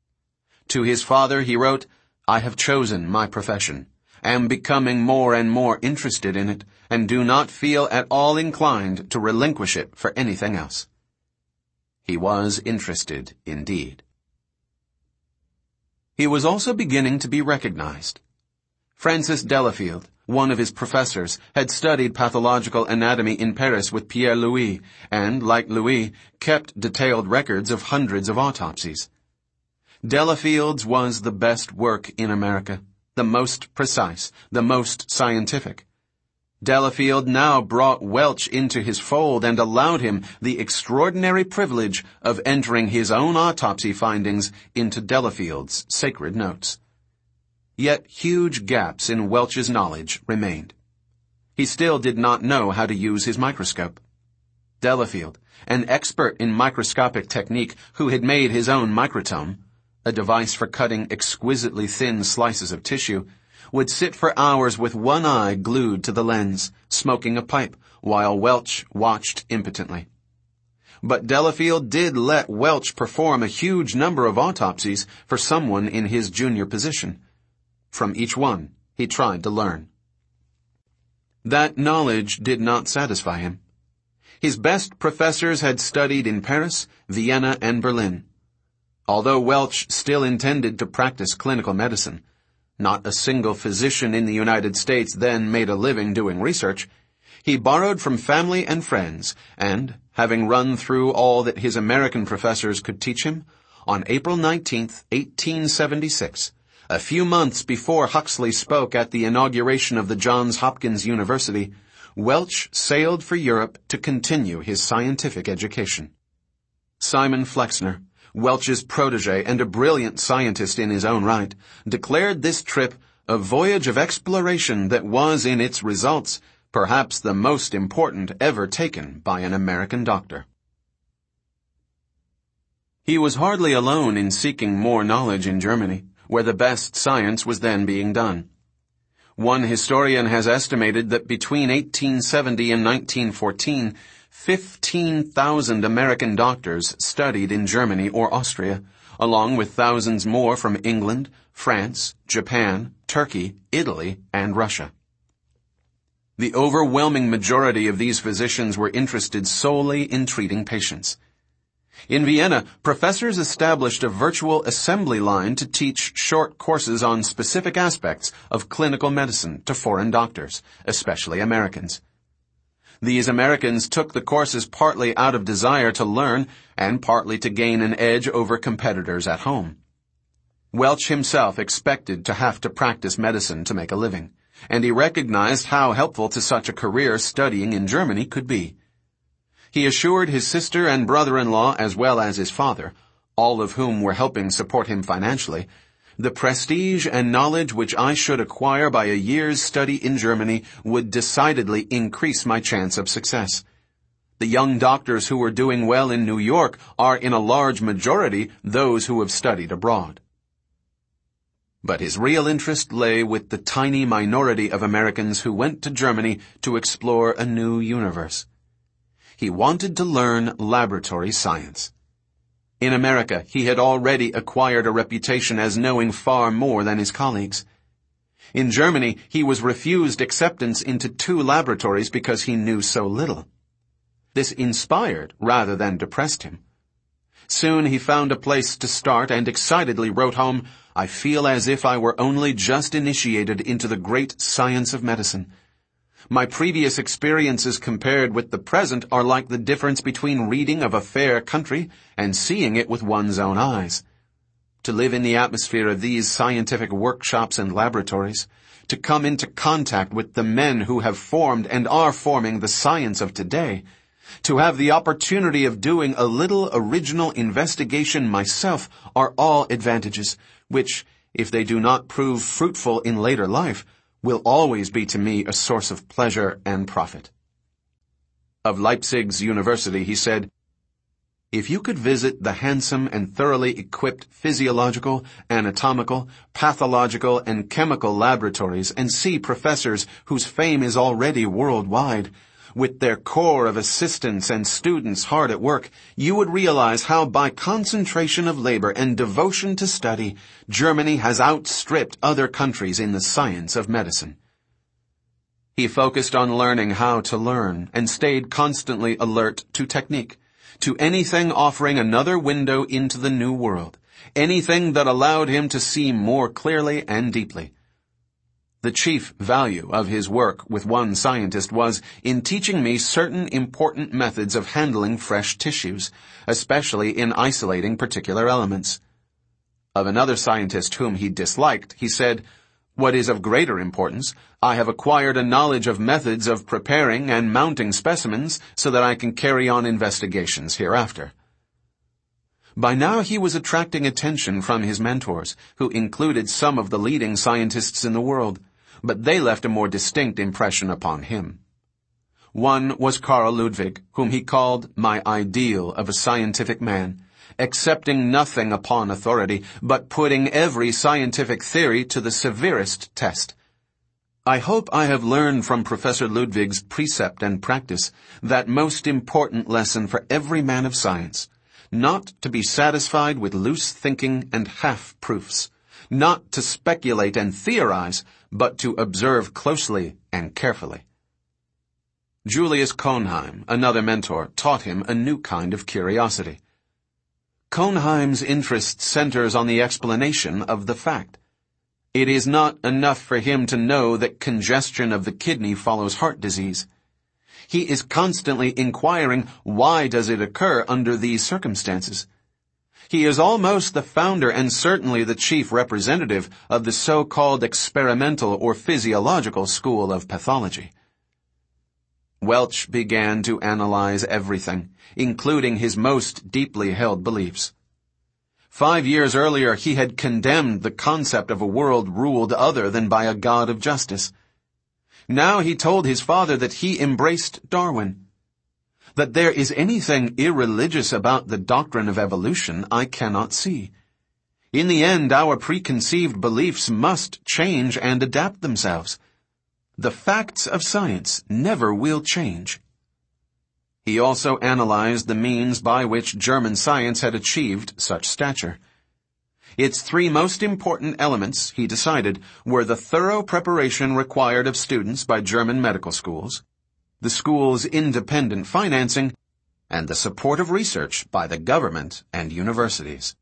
[SPEAKER 1] To his father he wrote, "I have chosen my profession, am becoming more and more interested in it, and do not feel at all inclined to relinquish it for anything else." He was interested indeed. He was also beginning to be recognized. Francis Delafield, One of his professors had studied pathological anatomy in Paris with Pierre Louis, and, like Louis, kept detailed records of hundreds of autopsies. Delafield's was the best work in America, the most precise, the most scientific. Delafield now brought Welch into his fold and allowed him the extraordinary privilege of entering his own autopsy findings into Delafield's sacred notes. Yet huge gaps in Welch's knowledge remained. He still did not know how to use his microscope. Delafield, an expert in microscopic technique who had made his own microtome, a device for cutting exquisitely thin slices of tissue, would sit for hours with one eye glued to the lens, smoking a pipe, while Welch watched impotently. But Delafield did let Welch perform a huge number of autopsies for someone in his junior position. From each one, he tried to learn. That knowledge did not satisfy him. His best professors had studied in Paris, Vienna, and Berlin. Although Welch still intended to practice clinical medicine, not a single physician in the United States then made a living doing research, he borrowed from family and friends, and, having run through all that his American professors could teach him, on April nineteenth, eighteen seventy-six, a few months before Huxley spoke at the inauguration of the Johns Hopkins University, Welch sailed for Europe to continue his scientific education. Simon Flexner, Welch's protege and a brilliant scientist in his own right, declared this trip a voyage of exploration that was, in its results, perhaps the most important ever taken by an American doctor. He was hardly alone in seeking more knowledge in Germany, where the best science was then being done. One historian has estimated that between eighteen seventy and nineteen fourteen, fifteen thousand American doctors studied in Germany or Austria, along with thousands more from England, France, Japan, Turkey, Italy, and Russia. The overwhelming majority of these physicians were interested solely in treating patients. In Vienna, professors established a virtual assembly line to teach short courses on specific aspects of clinical medicine to foreign doctors, especially Americans. These Americans took the courses partly out of desire to learn and partly to gain an edge over competitors at home. Welch himself expected to have to practice medicine to make a living, and he recognized how helpful to such a career studying in Germany could be. He assured his sister and brother-in-law as well as his father, all of whom were helping support him financially, the prestige and knowledge which I should acquire by a year's study in Germany would decidedly increase my chance of success. The young doctors who were doing well in New York are in a large majority those who have studied abroad. But his real interest lay with the tiny minority of Americans who went to Germany to explore a new universe. He wanted to learn laboratory science. In America, he had already acquired a reputation as knowing far more than his colleagues. In Germany, he was refused acceptance into two laboratories because he knew so little. This inspired rather than depressed him. Soon he found a place to start and excitedly wrote home, "I feel as if I were only just initiated into the great science of medicine. My previous experiences compared with the present are like the difference between reading of a fair country and seeing it with one's own eyes. To live in the atmosphere of these scientific workshops and laboratories, to come into contact with the men who have formed and are forming the science of today, to have the opportunity of doing a little original investigation myself are all advantages, which, if they do not prove fruitful in later life, will always be to me a source of pleasure and profit." Of Leipzig's university, he said, "If you could visit the handsome and thoroughly equipped physiological, anatomical, pathological, and chemical laboratories and see professors whose fame is already worldwide, with their corps of assistants and students hard at work, you would realize how by concentration of labor and devotion to study, Germany has outstripped other countries in the science of medicine." He focused on learning how to learn and stayed constantly alert to technique, to anything offering another window into the new world, anything that allowed him to see more clearly and deeply. The chief value of his work with one scientist was in teaching me certain important methods of handling fresh tissues, especially in isolating particular elements. Of another scientist whom he disliked, he said, "What is of greater importance, I have acquired a knowledge of methods of preparing and mounting specimens so that I can carry on investigations hereafter." By now he was attracting attention from his mentors, who included some of the leading scientists in the world, but they left a more distinct impression upon him. One was Carl Ludwig, whom he called my ideal of a scientific man, accepting nothing upon authority, but putting every scientific theory to the severest test. I hope I have learned from Professor Ludwig's precept and practice that most important lesson for every man of science, not to be satisfied with loose thinking and half-proofs, not to speculate and theorize, but to observe closely and carefully. Julius Cohnheim, another mentor, taught him a new kind of curiosity. Cohnheim's interest centers on the explanation of the fact. It is not enough for him to know that congestion of the kidney follows heart disease. He is constantly inquiring, why does it occur under these circumstances? He is almost the founder and certainly the chief representative of the so-called experimental or physiological school of pathology. Welch began to analyze everything, including his most deeply held beliefs. Five years earlier, he had condemned the concept of a world ruled other than by a God of justice. Now he told his father that he embraced Darwin. That there is anything irreligious about the doctrine of evolution, I cannot see. In the end, our preconceived beliefs must change and adapt themselves. The facts of science never will change. He also analyzed the means by which German science had achieved such stature. Its three most important elements, he decided, were the thorough preparation required of students by German medical schools, the school's independent financing, and the support of research by the government and universities.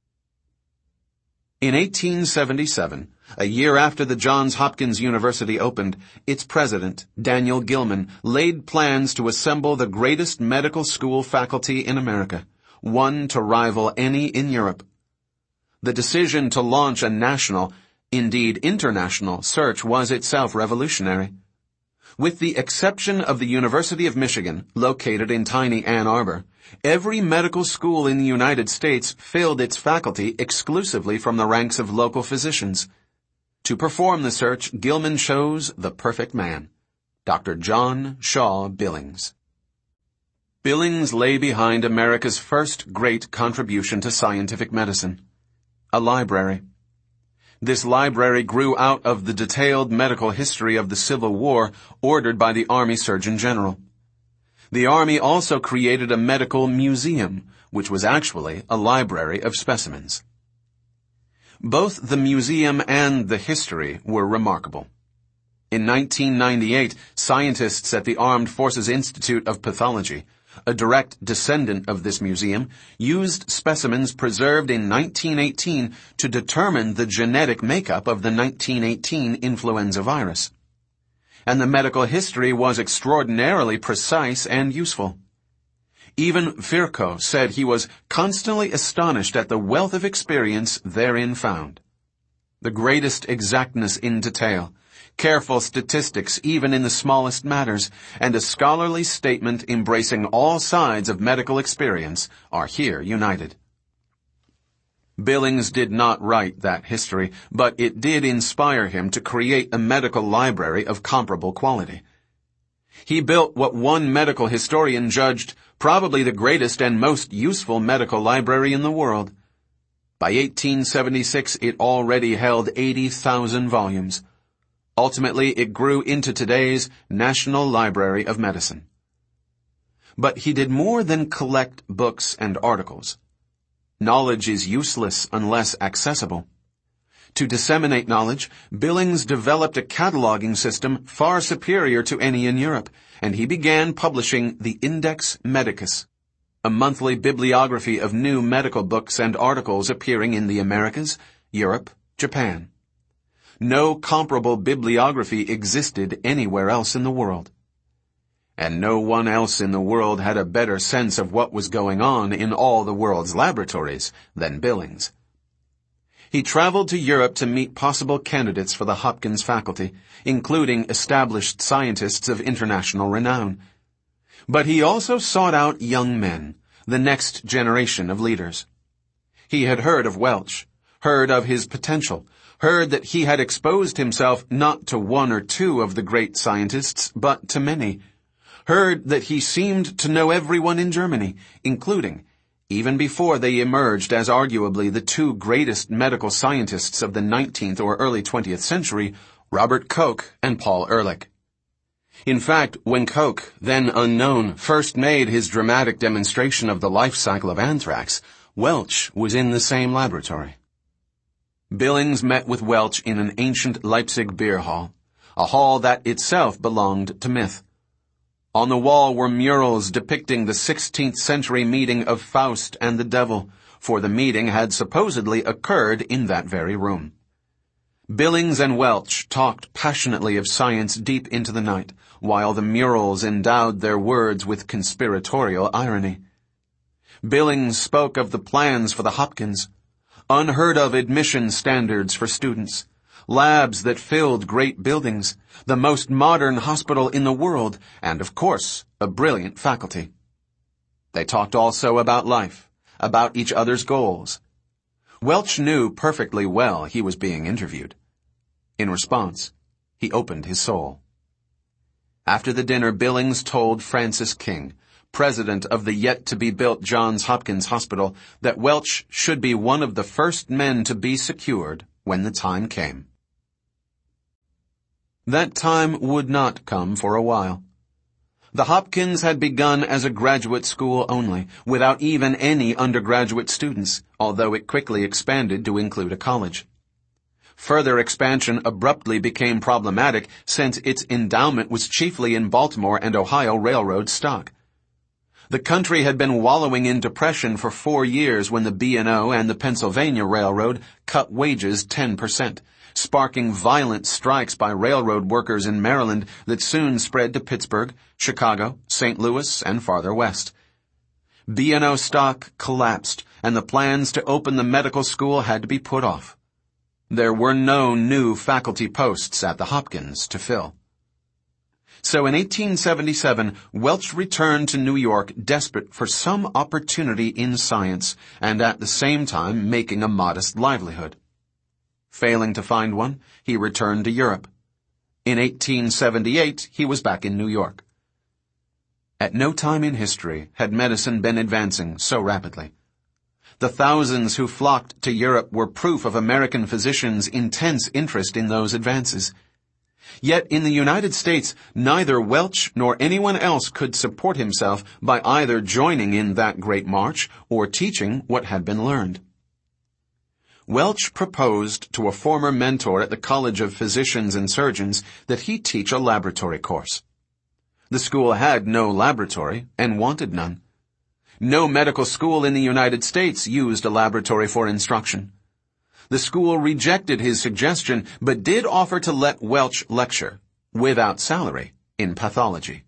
[SPEAKER 1] In eighteen seventy-seven, a year after the Johns Hopkins University opened, its president, Daniel Gilman, laid plans to assemble the greatest medical school faculty in America, one to rival any in Europe. The decision to launch a national, indeed international, search was itself revolutionary. With the exception of the University of Michigan, located in tiny Ann Arbor, every medical school in the United States filled its faculty exclusively from the ranks of local physicians. To perform the search, Gilman chose the perfect man, Doctor John Shaw Billings. Billings lay behind America's first great contribution to scientific medicine, a library. This library grew out of the detailed medical history of the Civil War ordered by the Army Surgeon General. The Army also created a medical museum, which was actually a library of specimens. Both the museum and the history were remarkable. In nineteen ninety-eight, scientists at the Armed Forces Institute of Pathology, a direct descendant of this museum, used specimens preserved in nineteen eighteen to determine the genetic makeup of the nineteen eighteen influenza virus. And the medical history was extraordinarily precise and useful. Even Virchow said he was constantly astonished at the wealth of experience therein found. The greatest exactness in detail, careful statistics even in the smallest matters, and a scholarly statement embracing all sides of medical experience are here united. Billings did not write that history, but it did inspire him to create a medical library of comparable quality. He built what one medical historian judged probably the greatest and most useful medical library in the world. By eighteen seventy-six, it already held eighty thousand volumes. Ultimately, it grew into today's National Library of Medicine. But he did more than collect books and articles. Knowledge is useless unless accessible. To disseminate knowledge, Billings developed a cataloging system far superior to any in Europe, and he began publishing the Index Medicus, a monthly bibliography of new medical books and articles appearing in the Americas, Europe, Japan. No comparable bibliography existed anywhere else in the world. And no one else in the world had a better sense of what was going on in all the world's laboratories than Billings. He traveled to Europe to meet possible candidates for the Hopkins faculty, including established scientists of international renown. But he also sought out young men, the next generation of leaders. He had heard of Welch, heard of his potential, heard that he had exposed himself not to one or two of the great scientists, but to many, heard that he seemed to know everyone in Germany, including, even before they emerged as arguably the two greatest medical scientists of the nineteenth or early twentieth century, Robert Koch and Paul Ehrlich. In fact, when Koch, then unknown, first made his dramatic demonstration of the life cycle of anthrax, Welch was in the same laboratory. Billings met with Welch in an ancient Leipzig beer hall, a hall that itself belonged to myth. On the wall were murals depicting the sixteenth century meeting of Faust and the devil, for the meeting had supposedly occurred in that very room. Billings and Welch talked passionately of science deep into the night, while the murals endowed their words with conspiratorial irony. Billings spoke of the plans for the Hopkins, unheard-of admission standards for students, labs that filled great buildings, the most modern hospital in the world, and, of course, a brilliant faculty. They talked also about life, about each other's goals. Welch knew perfectly well he was being interviewed. In response, he opened his soul. After the dinner, Billings told Francis King, president of the yet-to-be-built Johns Hopkins Hospital, that Welch should be one of the first men to be secured when the time came. That time would not come for a while. The Hopkins had begun as a graduate school only, without even any undergraduate students, although it quickly expanded to include a college. Further expansion abruptly became problematic since its endowment was chiefly in Baltimore and Ohio Railroad stock. The country had been wallowing in depression for four years when the B and O and the Pennsylvania Railroad cut wages ten percent, sparking violent strikes by railroad workers in Maryland that soon spread to Pittsburgh, Chicago, Saint Louis, and farther west. B and O stock collapsed, and the plans to open the medical school had to be put off. There were no new faculty posts at the Hopkins to fill. So in eighteen seventy-seven, Welch returned to New York desperate for some opportunity in science and at the same time making a modest livelihood. Failing to find one, he returned to Europe. In eighteen seventy-eight, he was back in New York. At no time in history had medicine been advancing so rapidly. The thousands who flocked to Europe were proof of American physicians' intense interest in those advances. Yet in the United States, neither Welch nor anyone else could support himself by either joining in that great march or teaching what had been learned. Welch proposed to a former mentor at the College of Physicians and Surgeons that he teach a laboratory course. The school had no laboratory and wanted none. No medical school in the United States used a laboratory for instruction. The school rejected his suggestion, but did offer to let Welch lecture, without salary, in pathology.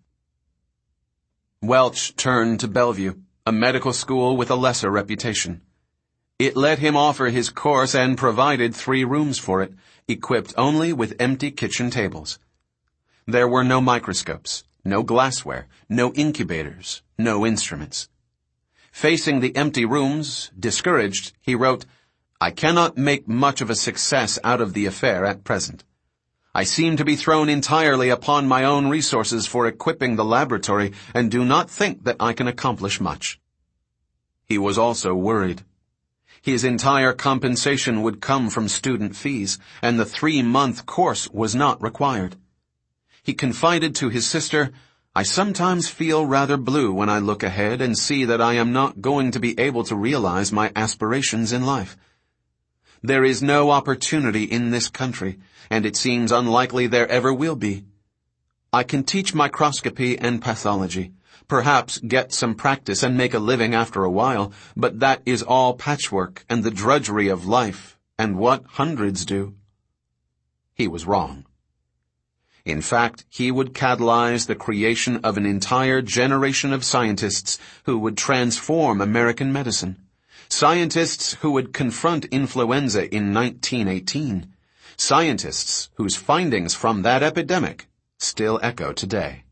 [SPEAKER 1] Welch turned to Bellevue, a medical school with a lesser reputation. It let him offer his course and provided three rooms for it, equipped only with empty kitchen tables. There were no microscopes, no glassware, no incubators, no instruments. Facing the empty rooms, discouraged, he wrote, "I cannot make much of a success out of the affair at present. I seem to be thrown entirely upon my own resources for equipping the laboratory and do not think that I can accomplish much." He was also worried. His entire compensation would come from student fees, and the three-month course was not required. He confided to his sister, "I sometimes feel rather blue when I look ahead and see that I am not going to be able to realize my aspirations in life. There is no opportunity in this country, and it seems unlikely there ever will be. I can teach microscopy and pathology, perhaps get some practice and make a living after a while, but that is all patchwork and the drudgery of life, and what hundreds do." he was wrong. In fact, he would catalyze the creation of an entire generation of scientists who would transform American medicine. Scientists who would confront influenza in nineteen eighteen. Scientists whose findings from that epidemic still echo today.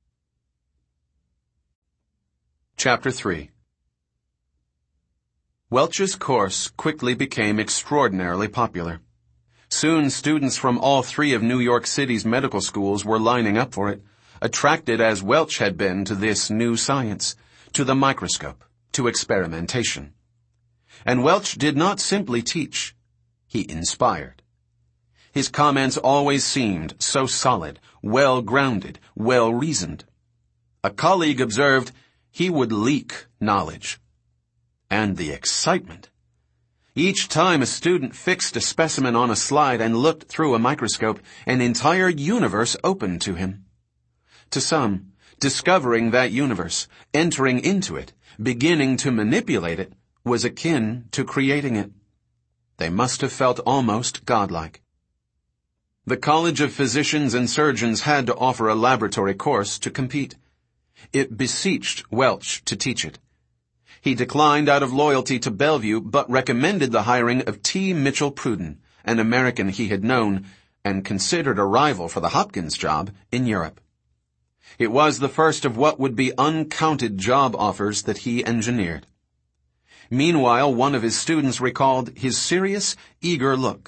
[SPEAKER 1] Chapter three. Welch's course quickly became extraordinarily popular. Soon students from all three of New York City's medical schools were lining up for it, attracted as Welch had been to this new science, to the microscope, to experimentation. And Welch did not simply teach, he inspired. His comments always seemed so solid, well-grounded, well-reasoned. A colleague observed he would leak knowledge. And the excitement. Each time a student fixed a specimen on a slide and looked through a microscope, an entire universe opened to him. To some, discovering that universe, entering into it, beginning to manipulate it, was akin to creating it. They must have felt almost godlike. The College of Physicians and Surgeons had to offer a laboratory course to compete. It beseeched Welch to teach it. He declined out of loyalty to Bellevue, but recommended the hiring of T. Mitchell Pruden, an American he had known and considered a rival for the Hopkins job in Europe. It was the first of what would be uncounted job offers that he engineered. Meanwhile, one of his students recalled his serious, eager look.